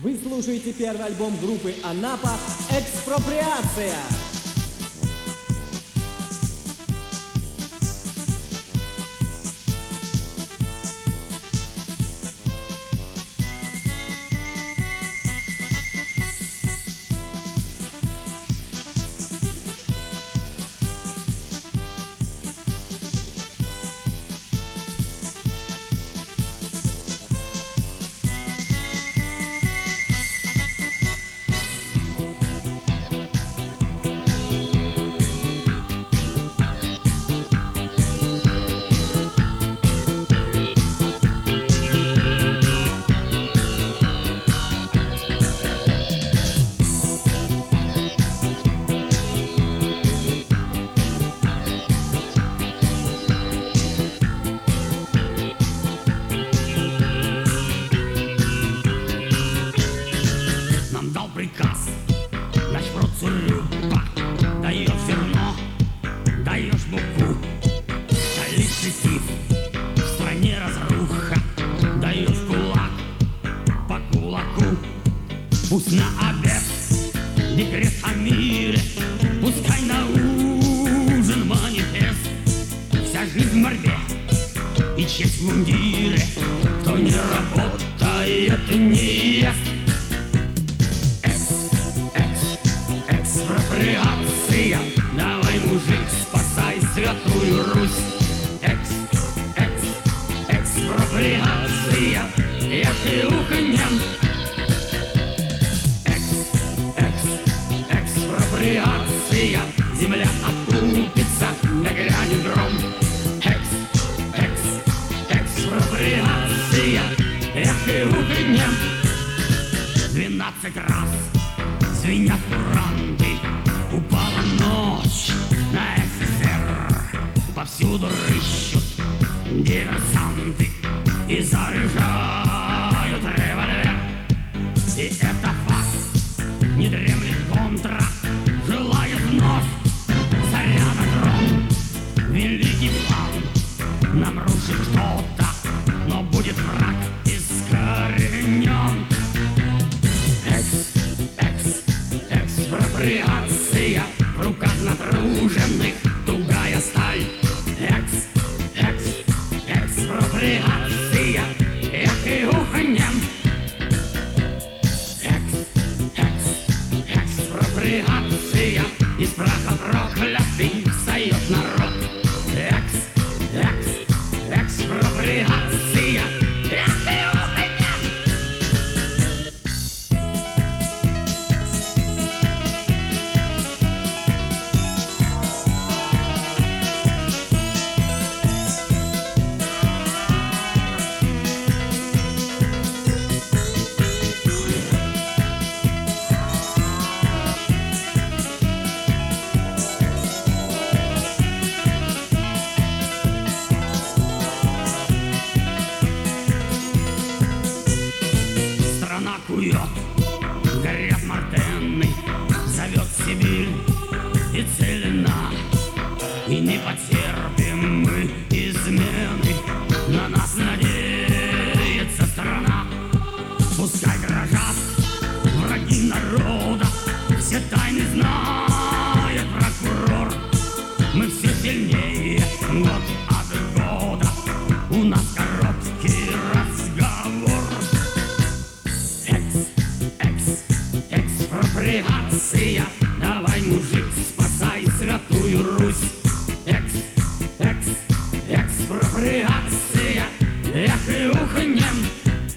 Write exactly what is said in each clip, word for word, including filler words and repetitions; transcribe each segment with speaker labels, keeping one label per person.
Speaker 1: Вы слушаете первый альбом группы Анапа «Экспроприация».
Speaker 2: Приказ, наш процурюба, даешь зерно, даешь муку, столице тиф, в стране разруха, даешь кулак по кулаку. Пусть на обед декрет о мире, пускай на ужин манифест. Вся жизнь в морде и честь в мундире, кто не работает, не ест. Экспроприация, давай, мужик, спасай святую Русь. Экс, экс, экспроприация, если ухнем. Экс, экс, экспроприация, земля откупится, да грянет гром. Экс, экс, экспроприация, если ухнем. Двенадцать раз звенят куранты, упала ночь на СССР. Повсюду рыщут диверсанты и заряжают револьвер. И это факт, не дремлет контра, желает вновь заряда дрон. Великий план нам рушит кто-то, но будет враг искоренен. Экспроприация, в руках натруженных тугая сталь. Экс, экс, экспроприация, эх и ухнем. Экс, экс, экспроприация, из праха проклятых встает народ. Экс, экс, экспроприация, эх и ухнем. Кует, горят мартены, зовет Сибирь и целина. И не потерпим мы измены, на нас надеется страна. Пускай дрожат враги народа, все тайны знает прокурор. Мы все сильнее год от года, у нас короткий разговор. Экспроприация, давай, мужик, спасай святую Русь. Экс, экс, экспроприация, эх и ухнем.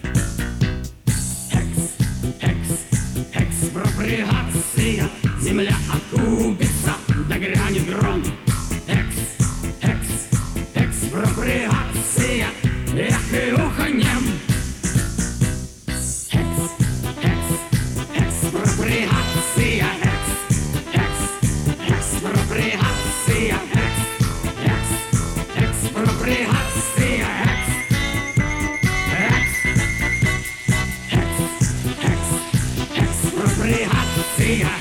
Speaker 2: Экс, экс, экспроприация, земля откупится, да грянет гром. Экс, экс, экспроприация, эх и ухнем. Экспроприация, экс, экс, экспроприация, экс, экс, экспроприация, экс, экс, экс, экс, экспроприация.